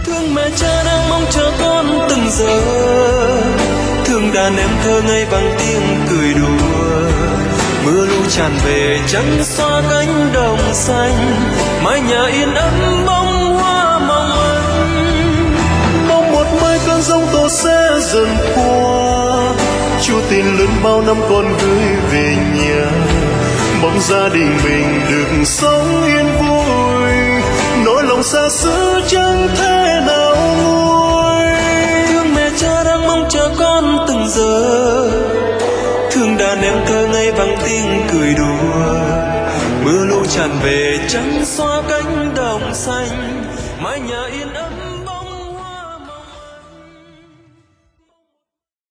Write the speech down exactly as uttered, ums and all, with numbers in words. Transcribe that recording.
Thương mẹ cha đang mong chờ con từng giờ, thương đàn em thơ ngây vang tiếng cười đùa. Mưa lũ tràn về trắng xóa cánh đồng xanh, mái nhà yên ấm bông hoa mong manh. Mong một mai cơn giông tố sẽ dần qua, Chúa tin lớn bao năm con gửi về nhà. Mong gia đình mình được sống yên vui, nỗi lòng xa xứ chẳng thể nào nguôi. Thương mẹ cha đang mong chờ con từng giờ, thương đàn em thơ ngây vang tiếng cười đùa. Mưa lũ tràn về trắng xóa cánh đồng xanh, mái nhà yên ấm.